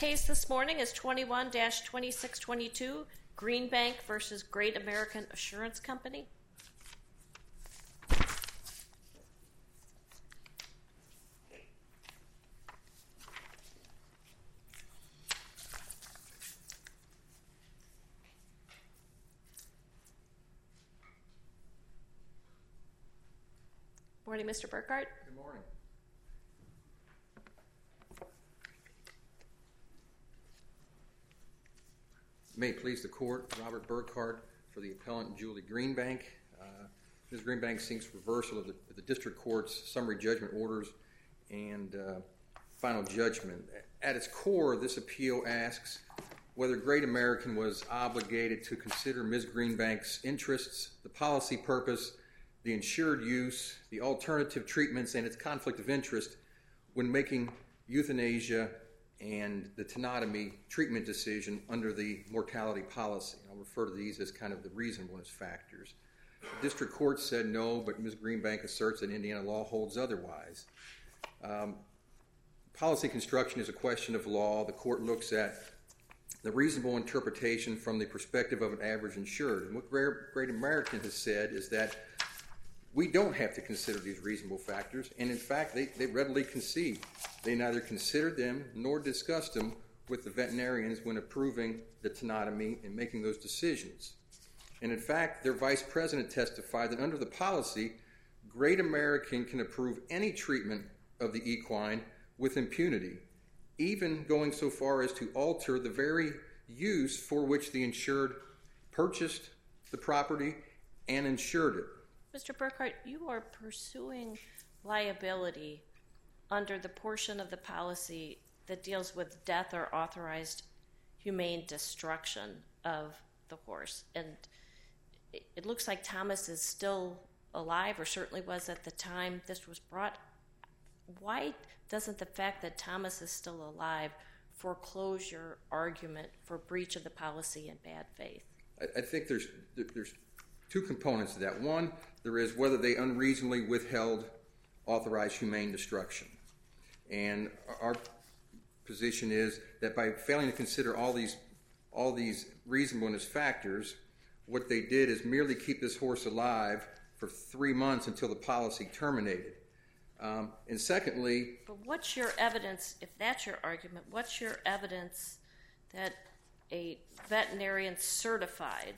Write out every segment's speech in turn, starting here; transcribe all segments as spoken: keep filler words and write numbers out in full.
case this morning is twenty-one dash twenty-six twenty-two, Greenbank versus Great American Assurance Company. Morning, Mister Burkhart. Good morning. May it please the court, Robert Burkhart for the appellant Julie Greenbank. Uh, Miz Greenbank seeks reversal of the, of the district court's summary judgment orders and uh, final judgment. At its core, this appeal asks whether Great American was obligated to consider Miz Greenbank's interests, the policy purpose, the insured use, the alternative treatments, and its conflict of interest when making euthanasia and the tenotomy treatment decision under the mortality policy. I'll refer to these as kind of the reasonableness factors. The district court said no, but Miz Greenbank asserts that Indiana law holds otherwise. Um, policy construction is a question of law. The court looks at the reasonable interpretation from the perspective of an average insured. And what Great American has said is that we don't have to consider these reasonable factors, and in fact, they, they readily concede. They neither considered them nor discussed them with the veterinarians when approving the tenotomy and making those decisions. And in fact, their vice president testified that under the policy, Great American can approve any treatment of the equine with impunity, even going so far as to alter the very use for which the insured purchased the property and insured it. Mister Burkhart, you are pursuing liability under the portion of the policy that deals with death or authorized humane destruction of the horse. And it looks like Thomas is still alive, or certainly was at the time this was brought. Why doesn't the fact that Thomas is still alive foreclose your argument for breach of the policy in bad faith? I, I think there's there's two components to that. One, there is whether they unreasonably withheld authorized humane destruction. And our position is that by failing to consider all these all these reasonableness factors, what they did is merely keep this horse alive for three months until the policy terminated. Um, and secondly... But what's your evidence, if that's your argument, what's your evidence that a veterinarian certified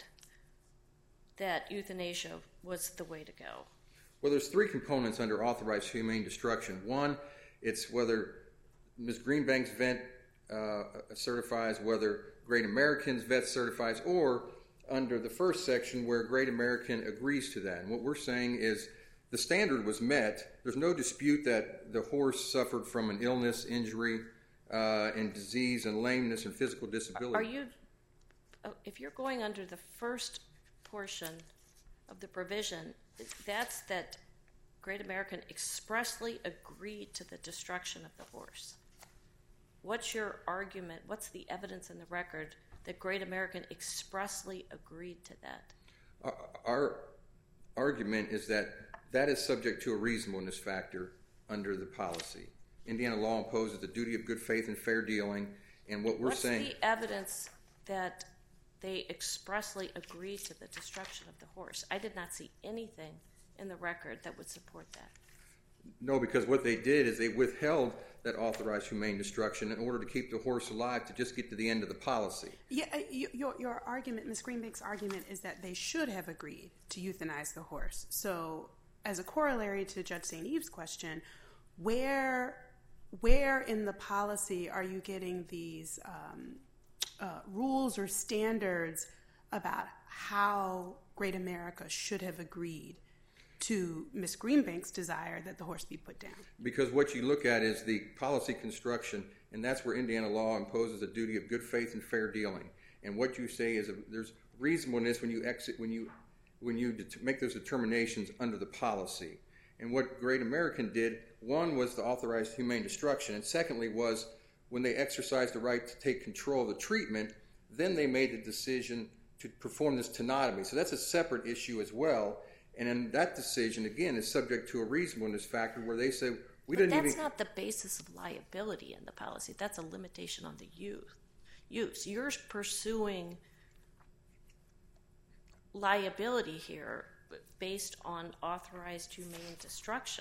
that euthanasia was the way to go? Well, there's three components under authorized humane destruction. One, it's whether Miz Greenbank's vet uh, certifies, whether Great American's vet certifies, or under the first section where Great American agrees to that. And what we're saying is the standard was met. There's no dispute that the horse suffered from an illness, injury, uh, and disease, and lameness, and physical disability. Are you, if you're going under the first portion of the provision, that's that Great American expressly agreed to the destruction of the horse. What's your argument? What's the evidence in the record that Great American expressly agreed to that? Our, our argument is that that is subject to a reasonableness factor under the policy. Indiana law imposes the duty of good faith and fair dealing, and what we're What's saying... What's the evidence that they expressly agreed to the destruction of the horse? I did not see anything in the record that would support that. No, because what they did is they withheld that authorized humane destruction in order to keep the horse alive to just get to the end of the policy. Yeah, your, your argument, Miz Greenbank's argument, is that they should have agreed to euthanize the horse. So as a corollary to Judge Saint Eve's question, where, where in the policy are you getting these um, uh, rules or standards about how Great America should have agreed to Miz Greenbank's desire that the horse be put down? Because what you look at is the policy construction, and that's where Indiana law imposes a duty of good faith and fair dealing. And what you say is a, there's reasonableness when you exit, when you when you det- make those determinations under the policy. And what Great American did, one was the authorized humane destruction, and secondly was when they exercised the right to take control of the treatment, then they made the decision to perform this tenotomy. So that's a separate issue as well. And then that decision, again, is subject to a reasonableness factor where they say We but didn't that's even, not the basis of liability in the policy. That's a limitation on the use. Use. You're pursuing liability here based on authorized humane destruction.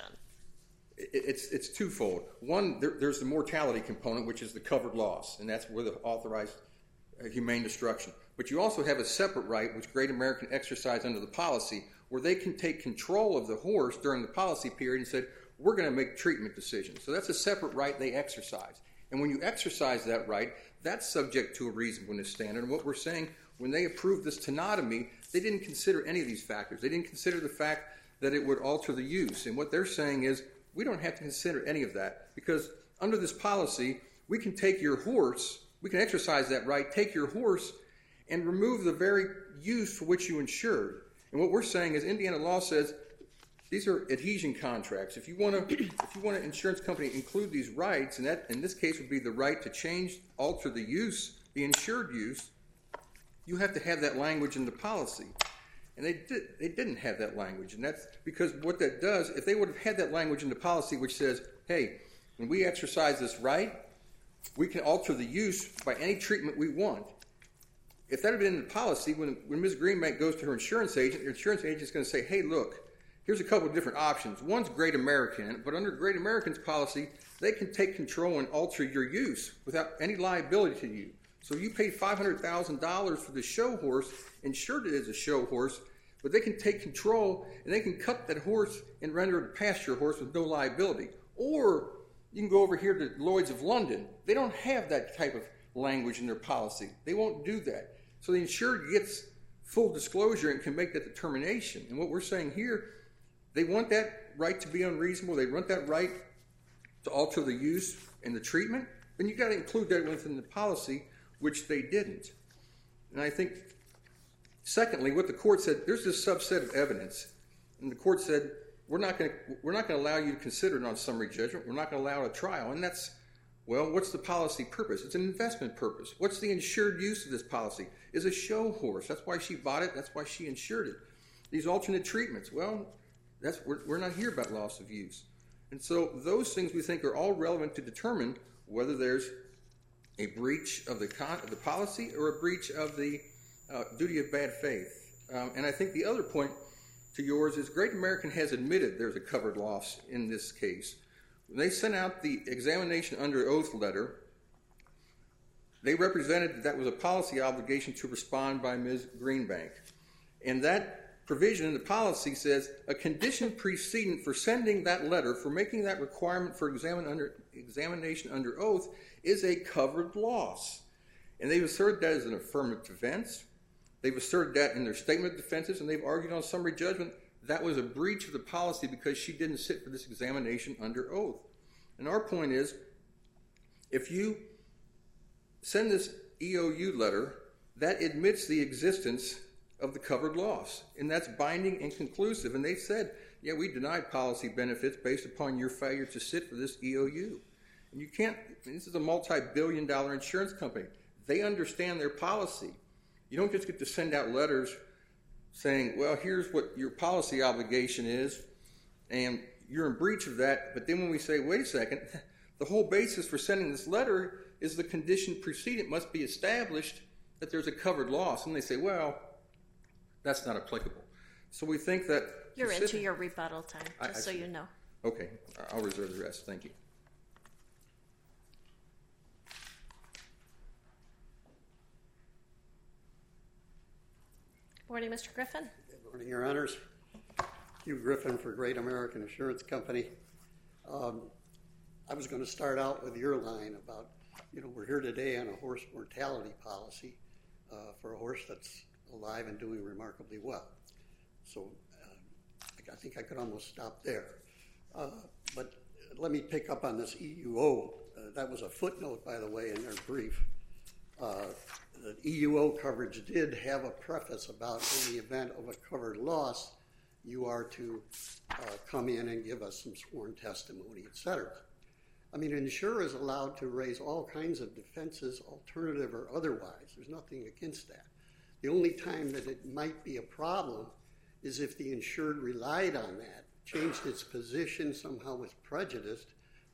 It's it's twofold. One, there, there's the mortality component, which is the covered loss, and that's where the authorized uh, humane destruction. But you also have a separate right, which Great American exercised under the policy, where they can take control of the horse during the policy period and said, we're going to make treatment decisions. So that's a separate right they exercise. And when you exercise that right, that's subject to a reasonableness standard. And what we're saying, when they approved this tenotomy, they didn't consider any of these factors. They didn't consider the fact that it would alter the use. And what they're saying is, we don't have to consider any of that, because under this policy, we can take your horse, we can exercise that right, take your horse and remove the very use for which you insured. And what we're saying is Indiana law says these are adhesion contracts. If you want to, if you want an insurance company to include these rights, and that in this case would be the right to change, alter the use, the insured use, you have to have that language in the policy. And they did, they didn't have that language, and that's because what that does, if they would have had that language in the policy which says, hey, when we exercise this right, we can alter the use by any treatment we want. If that had been in the policy, when, when Miz Greenbank goes to her insurance agent, her insurance agent is going to say, hey, look, here's a couple of different options. One's Great American, but under Great American's policy, they can take control and alter your use without any liability to you. So you paid five hundred thousand dollars for the show horse, insured it as a show horse, but they can take control and they can cut that horse and render it a pasture horse with no liability. Or you can go over here to Lloyd's of London. They don't have that type of language in their policy. They won't do that. So the insured gets full disclosure and can make that determination. And what we're saying here, they want that right to be unreasonable. They want that right to alter the use and the treatment. Then you've got to include that within the policy, which they didn't. And I think, secondly, what the court said, there's this subset of evidence, and the court said, we're not going to we're not going to allow you to consider it on summary judgment. We're not going to allow a trial. And that's, well, what's the policy purpose? It's an investment purpose. What's the insured use of this policy? Is a show horse. That's why she bought it. That's why she insured it. These alternate treatments, well, that's we're, we're not here about loss of use. And so those things we think are all relevant to determine whether there's a breach of the con- of the policy or a breach of the uh, duty of bad faith. Um, and I think the other point to yours is Great American has admitted there's a covered loss in this case. When they sent out the examination under oath letter, they represented that that was a policy obligation to respond by Miz Greenbank. And that provision in the policy says a condition precedent for sending that letter, for making that requirement for examine under, examination under oath, is a covered loss. And they've asserted that as an affirmative defense. They've asserted that in their statement of defenses, and they've argued on summary judgment that was a breach of the policy because she didn't sit for this examination under oath. And our point is, if you send this E O U letter, that admits the existence of the covered loss, and that's binding and conclusive. And they said, yeah, we denied policy benefits based upon your failure to sit for this E O U. And you can't, this is a multi-billion dollar insurance company. They understand their policy. You don't just get to send out letters saying, well, here's what your policy obligation is, and you're in breach of that. But then when we say, wait a second, the whole basis for sending this letter is the condition precedent must be established that there's a covered loss. And they say, well, that's not applicable. So we think that... You're into your rebuttal time, just I, I so you know. Okay, I'll reserve the rest. Thank you. Morning, Mister Griffin. Good morning, Your Honors. Hugh Griffin for Great American Insurance Company. Um, I was going to start out with your line about, you know, we're here today on a horse mortality policy uh, for a horse that's alive and doing remarkably well. So uh, I think I could almost stop there. Uh, but let me pick up on this E U O. Uh, that was a footnote, by the way, in their brief. Uh, the E U O coverage did have a preface about in the event of a covered loss, you are to uh, come in and give us some sworn testimony, et cetera. I mean, an insurer is allowed to raise all kinds of defenses, alternative or otherwise. There's nothing against that. The only time that it might be a problem is if the insured relied on that, changed its position, somehow was prejudiced,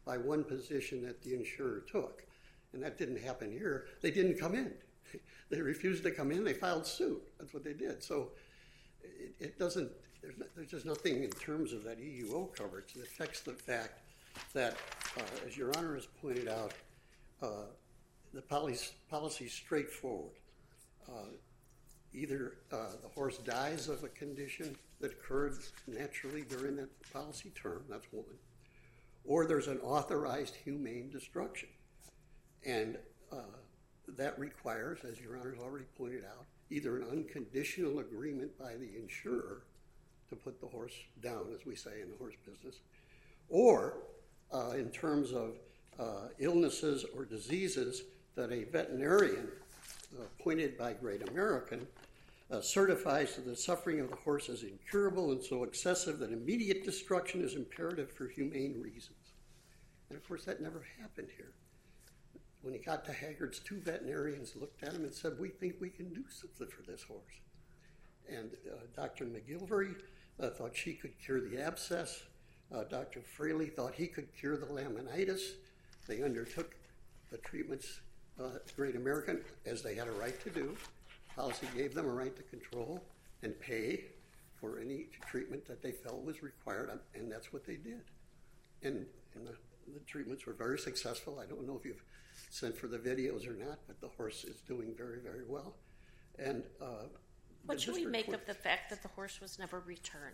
by one position that the insurer took. And that didn't happen here. They didn't come in. They refused to come in. They filed suit. That's what they did. So it, it doesn't, there's, no, there's just nothing in terms of that E U O coverage that affects the fact that, uh, as Your Honor has pointed out, uh, the policy, policy is straightforward. Uh, either uh, the horse dies of a condition that occurred naturally during that policy term, that's one, or there's an authorized humane destruction. And uh, that requires, as Your Honor's already pointed out, either an unconditional agreement by the insurer to put the horse down, as we say in the horse business, or uh, in terms of uh, illnesses or diseases that a veterinarian uh, appointed by Great American uh, certifies that the suffering of the horse is incurable and so excessive that immediate destruction is imperative for humane reasons. And of course, that never happened here. When he got to Haggard's, two veterinarians looked at him and said, we think we can do something for this horse. And uh, Doctor McGilvery uh, thought she could cure the abscess. Uh, Doctor Fraley thought he could cure the laminitis. They undertook the treatments uh, at Great American, as they had a right to do. Policy gave them a right to control and pay for any treatment that they felt was required, and that's what they did. And, and the, the treatments were very successful. I don't know if you've sent for the videos or not, but the horse is doing very, very well. And uh, what should we make court, of the fact that the horse was never returned?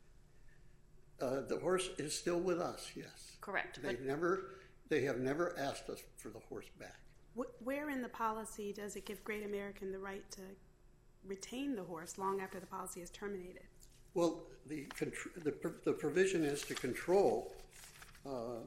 Uh, the horse is still with us, yes. Correct. They never, they have never asked us for the horse back. Where in the policy does it give Great American the right to retain the horse long after the policy is terminated? Well, the the, the provision is to control. Uh,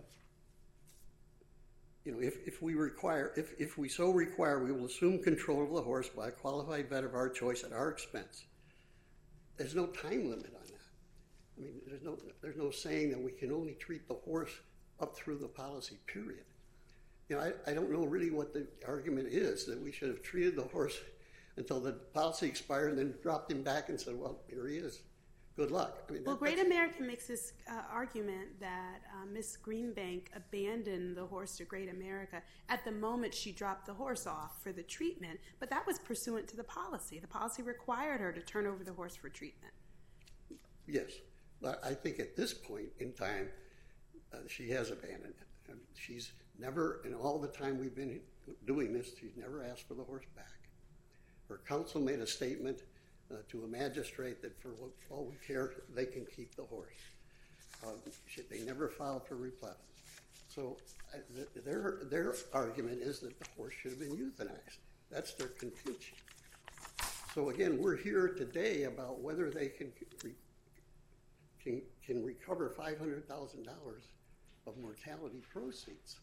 you know, if, if we require, if, if we so require, we will assume control of the horse by a qualified vet of our choice at our expense. There's no time limit on that. I mean, there's no there's no saying that we can only treat the horse up through the policy period. You know, I, I don't know really what the argument is, that we should have treated the horse until the policy expired and then dropped him back and said, well, here he is. Good luck. I mean, well, that, Great American makes this uh, argument that uh, Miss Greenbank abandoned the horse to Great America at the moment she dropped the horse off for the treatment, but that was pursuant to the policy. The policy required her to turn over the horse for treatment. Yes, but I think at this point in time, uh, she has abandoned it. I mean, she's never, in all the time we've been doing this, she's never asked for the horse back. Her counsel made a statement uh, to a magistrate that for all we care, they can keep the horse. Uh, she, they never filed for repletion. So uh, th- their, their argument is that the horse should have been euthanized. That's their contention. So again, we're here today about whether they can re- can, can recover five hundred thousand dollars of mortality proceeds.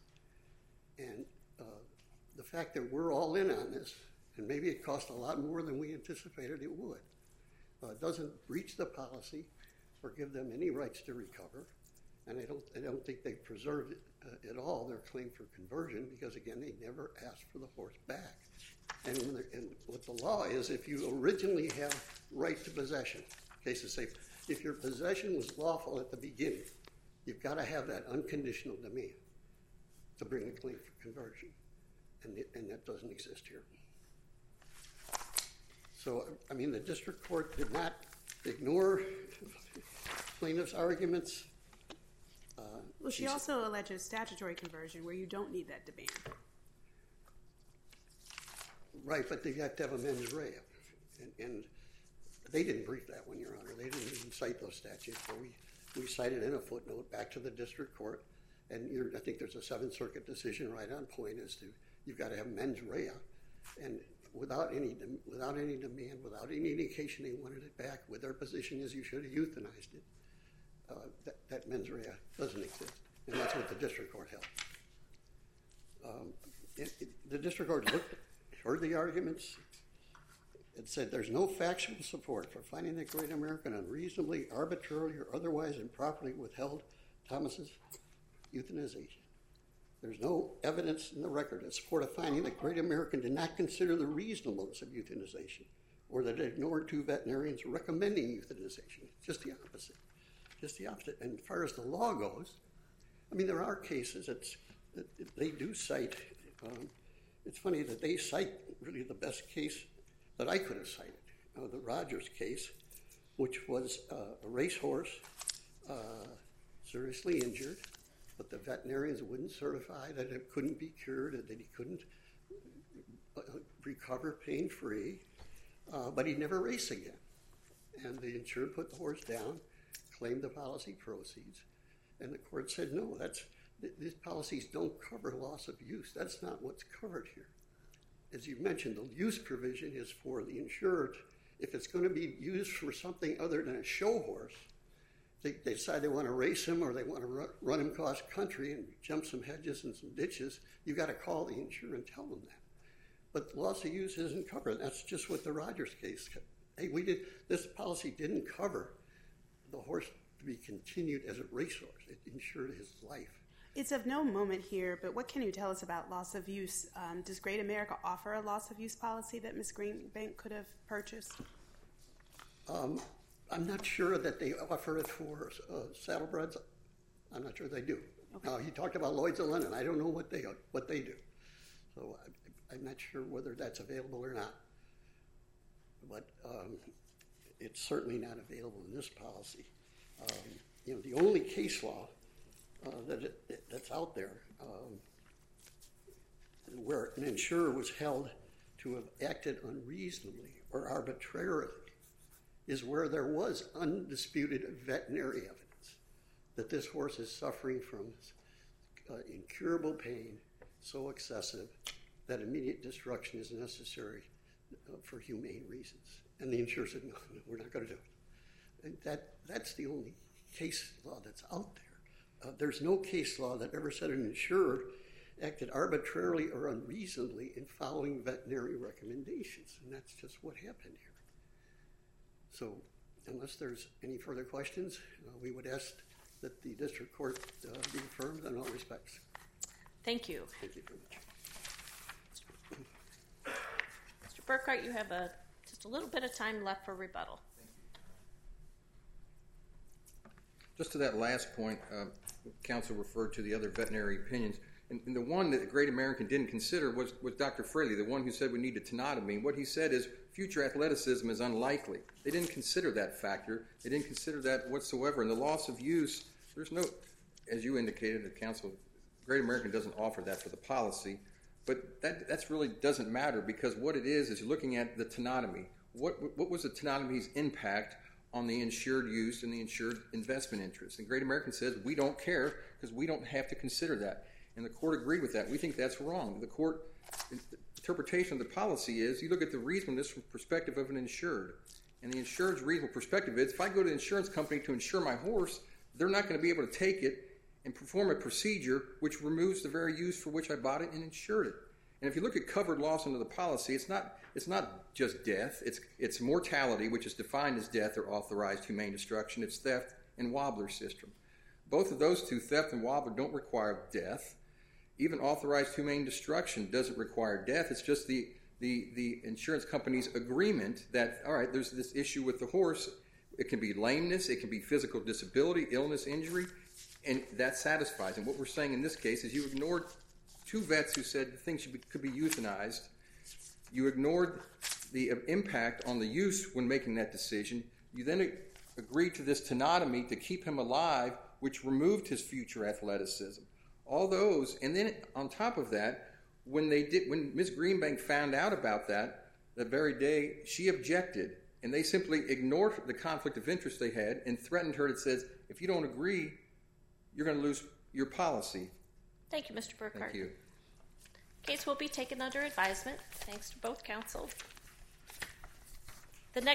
And uh, the fact that we're all in on this, and maybe it cost a lot more than we anticipated it would, uh, doesn't breach the policy or give them any rights to recover. And I don't, I don't think they've preserved it, uh, at all their claim for conversion, because again, they never asked for the horse back. And, when and what the law is, if you originally have right to possession, cases say, if your possession was lawful at the beginning, you've got to have that unconditional demand to bring a claim for conversion, and, it, and that doesn't exist here. So, I mean, the district court did not ignore plaintiff's arguments. Uh, well, she also alleges statutory conversion where you don't need that demand. Right, but they have to have a mens rea, and, and they didn't brief that one, Your Honor. They didn't even cite those statutes, so we, we cited in a footnote back to the district court. And you're, I think there's a Seventh Circuit decision right on point as to you've got to have mens rea, and without any without any demand, without any indication they wanted it back, with their position is you should have euthanized it. Uh, that, that mens rea doesn't exist, and that's what the district court held. Um, it, it, the district court looked, heard the arguments. It said there's no factual support for finding that Great American unreasonably, arbitrarily, or otherwise improperly withheld Thomas's euthanization. There's no evidence in the record to support a finding that Great American did not consider the reasonableness of euthanization, or that it ignored two veterinarians recommending euthanization. Just the opposite. Just the opposite. And as far as the law goes, I mean, there are cases that's, that they do cite. Um, it's funny that they cite really the best case that I could have cited, uh, the Rogers case, which was uh, a racehorse uh, seriously injured, but the veterinarians wouldn't certify that it couldn't be cured, that he couldn't uh, recover pain-free, uh, but he'd never race again. And the insured put the horse down, claimed the policy proceeds, and the court said, no, that's th- these policies don't cover loss of use. That's not what's covered here. As you mentioned, the use provision is for the insured. If it's going to be used for something other than a show horse, they, they decide they want to race him or they want to run, run him cross country and jump some hedges and some ditches, you've got to call the insurer and tell them that. But loss of use isn't covered. That's just what the Rogers case. Hey, we did this policy didn't cover the horse to be continued as a racehorse. It insured his life. It's of no moment here, but what can you tell us about loss of use? Um, does Great America offer a loss of use policy that Miz Greenbank could have purchased? Um, I'm not sure that they offer it for uh, saddlebreds. I'm not sure they do. Okay. Uh, he talked about Lloyd's of London. I don't know what they what they do, so I, I'm not sure whether that's available or not. But um, it's certainly not available in this policy. Um, you know, the only case law uh, that it, that's out there um, where an insurer was held to have acted unreasonably or arbitrarily is where there was undisputed veterinary evidence that this horse is suffering from uh, incurable pain so excessive that immediate destruction is necessary uh, for humane reasons. And the insurer said, no, no we're not going to do it. And that, that's the only case law that's out there. Uh, there's no case law that ever said an insurer acted arbitrarily or unreasonably in following veterinary recommendations. And that's just what happened here. So unless there's any further questions, uh, we would ask that the district court uh, be affirmed in all respects. Thank you. Thank you very much. Mister Burkhart, you have a, just a little bit of time left for rebuttal. Just to that last point, uh, counsel referred to the other veterinary opinions. And, and the one that the Great American didn't consider was, was Doctor Fraley, the one who said we need a tenotomy. What he said is future athleticism is unlikely. They didn't consider that factor. They didn't consider that whatsoever. And the loss of use, there's no, as you indicated, the counsel, Great American doesn't offer that for the policy. But that that's really doesn't matter because what it is is you're looking at the tenotomy. What, what was the tenotomy's impact on the insured use and the insured investment interest? And Great American says we don't care because we don't have to consider that. And the court agreed with that. We think that's wrong. The court interpretation of the policy is you look at the reasonableness from the perspective of an insured. And the insured's reasonable perspective is if I go to the insurance company to insure my horse, they're not going to be able to take it and perform a procedure which removes the very use for which I bought it and insured it. And if you look at covered loss under the policy, it's not it's not just death. It's it's mortality, which is defined as death or authorized humane destruction. It's theft and wobbler system. Both of those two, theft and wobbler, don't require death. Even authorized humane destruction doesn't require death. It's just the, the, the insurance company's agreement that, all right, there's this issue with the horse. It can be lameness. It can be physical disability, illness, injury, and that satisfies. And what we're saying in this case is you ignored two vets who said things should be, could be euthanized. You ignored the impact on the use when making that decision. You then agreed to this tenotomy to keep him alive, which removed his future athleticism. All those, and then on top of that, when they did, when Miz Greenbank found out about that, that very day, she objected, and they simply ignored the conflict of interest they had and threatened her. That says, if you don't agree, you're going to lose your policy. Thank you, Mister Burkhart. Thank you. Case will be taken under advisement. Thanks to both counsel.